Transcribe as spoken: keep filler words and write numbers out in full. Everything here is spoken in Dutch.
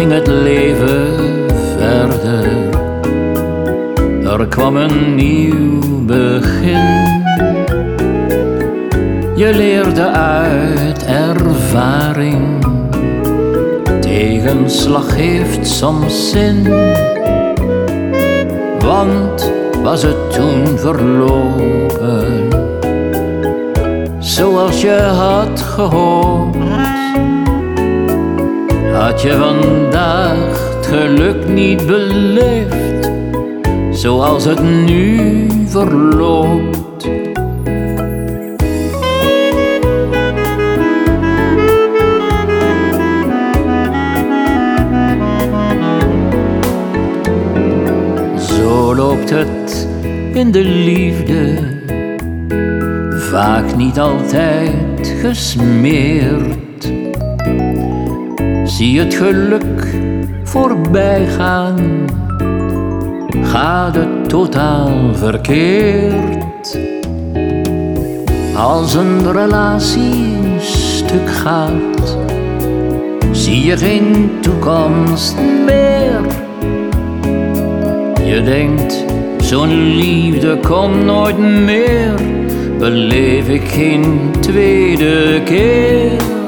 ging het leven verder. Er kwam een nieuw begin. Je leerde uit ervaring. Tegenslag heeft soms zin. Want was het toen verlopen zoals je had gehoopt, had je vandaag het geluk niet beleefd zoals het nu verloopt. Zo loopt het in de liefde, vaak niet altijd gesmeerd. Zie het geluk voorbij gaan, gaat het totaal verkeerd. Als een relatie stuk gaat, zie je geen toekomst meer. Je denkt, zo'n liefde komt nooit meer, beleef ik geen tweede keer.